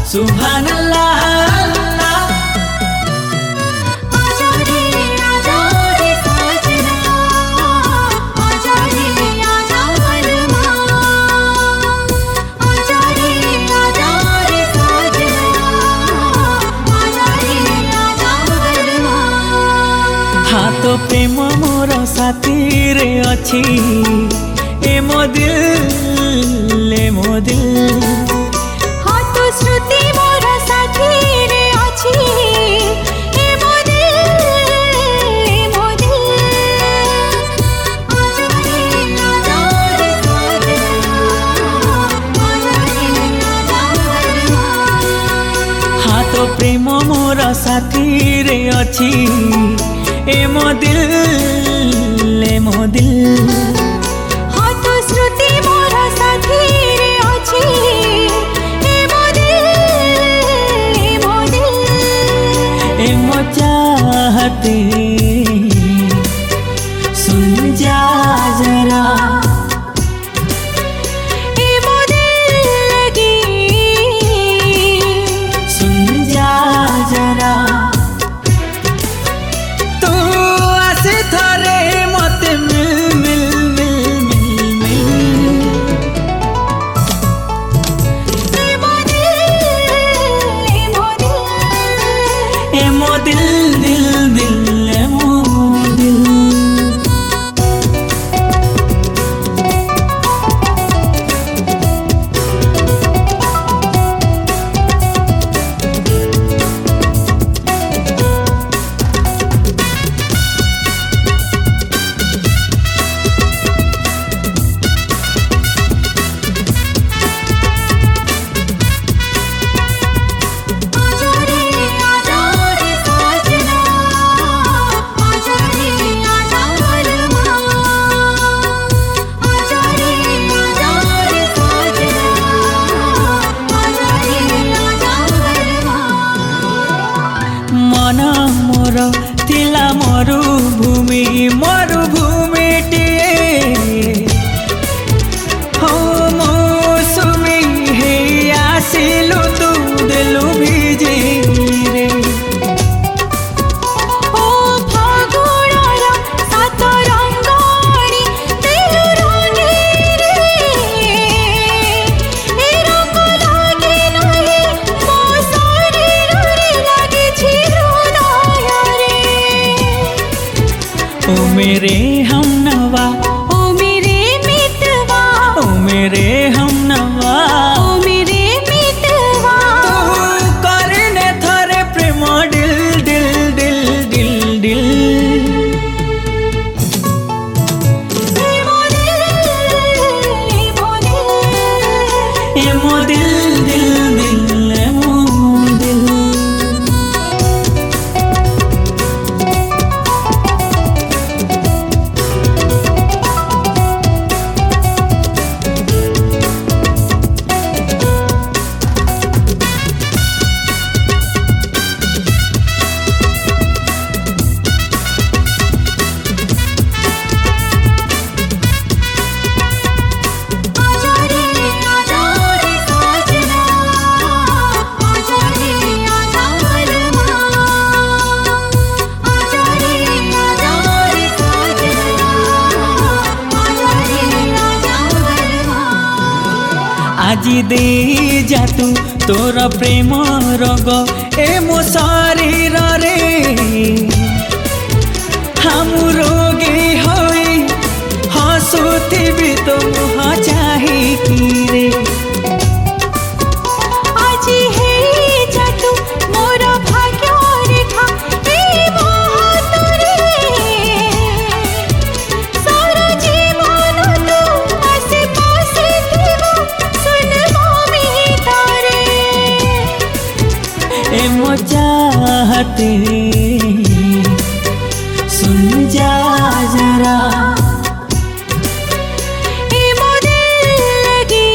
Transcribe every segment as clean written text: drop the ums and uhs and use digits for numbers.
सुभानअल्लाह आजा रे साजना, आजा रे आजा बलमा, आजा रे साजना, आजा रे आजा बलमा। हाँ तो प्रेम मोर साथी रे अच्छी ए मो दिल हाँ तो श्रुति मोर साथी रे अच्छी ए मो दिल। आजा रे साजना, आजा रे आजा बलमा। हाँ तो प्रेम मोर साथी रे अच्छी ए मो दिल हाँ तो श्रुति मोर साथी रे अच्छी ए मो दिल। ए मो चाहते सुन जा जरा ए मो दिल लगी सुन जा जरा तू आसे थरे मते मिल ए मो दिल ए मो दिल आजा रे साजना, आजा रे आजा बलमा, आजा रे साजना, आजा रे आजा बलमा। मन मोर थिला मरुभूमिटिए हो मौसुमी हे आसिलु तू देलु भिजे रे ओ फागुणर सात रंगणी तेलु रंगे रे, ए रंग लागे नहीं मो शरीरे लागिछि हृदय रे। ओ मेरे हमनवा ओ मेरे मितवा, ओ मेरे हमनवा ओ मेरे मितवा। तू करने थरे प्रेम दिल ए मो दिल, ए मो दिल ए मो दिल आजा रे साजना, आजा रे आजा बलमा, आजा रे साजना, आजा रे आजा बलमा। আজি দে যা তু তোর প্রেম রঙ এ মো শরীর রে হামু রোগী হই হসুথিবি তো মুহ চাহিকি রে আজি हे जा तू मोर भाग्य रेखा ए मोहतरे, सारा जीवन तू आसे पासे थिबो सुन मोमी तारे। ए मो चाहते सुन जा जरा ए मो दिल लगी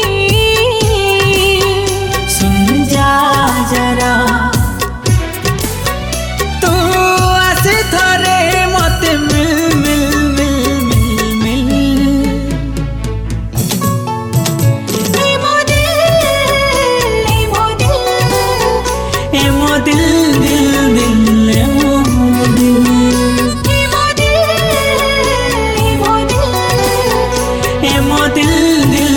सुन जा जरा तू आसे थरे मते मिल ए मो दिल मो दिल दिल